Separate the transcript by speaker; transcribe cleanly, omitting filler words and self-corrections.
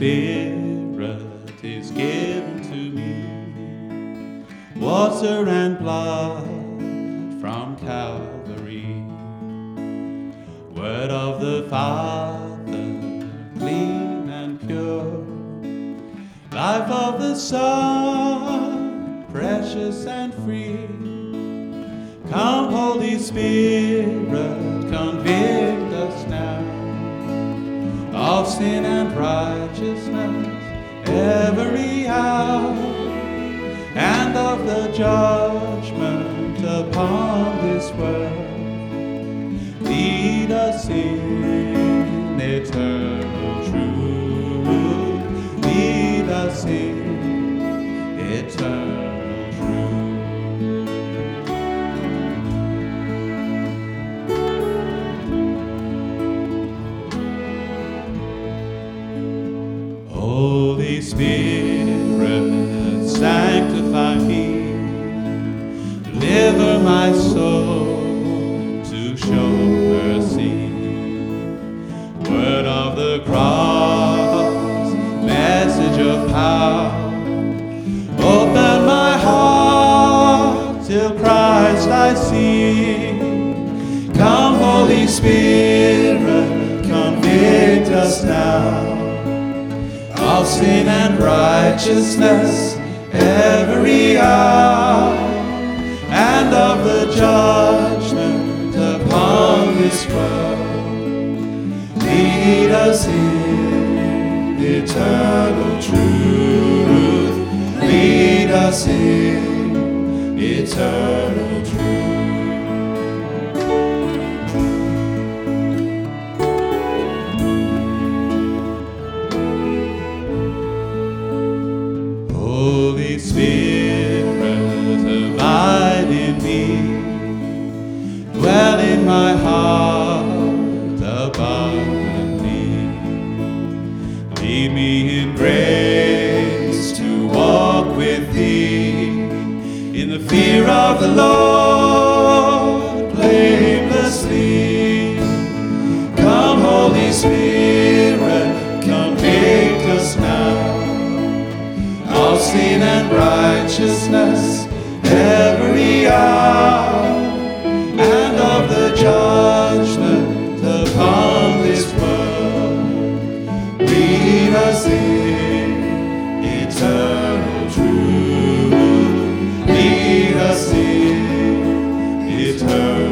Speaker 1: Spirit is given to me, water and blood from Calvary, word of the Father, clean and pure, life of the Son, precious and free. Come, Holy Spirit, convict us now of sin and righteousness every hour, and of the judgment upon this world. Lead us in eternal truth, lead us in eternal truth. Holy Spirit, sanctify me, deliver my soul to show mercy. Word of the cross, message of power, open my heart till Christ I see. Come, Holy Spirit, convict us now of sin and righteousness every hour, and of the judgment upon this world. Lead us in eternal truth, lead us in eternal truth. Holy Spirit, abide in me, dwell in my heart abundantly. Lead me in grace to walk with thee, in the fear of the Lord, blamelessly. Come, Holy Spirit, convict us now of sin and righteousness every hour, and of the judgment upon this world. Lead us in eternal truth, lead us in eternal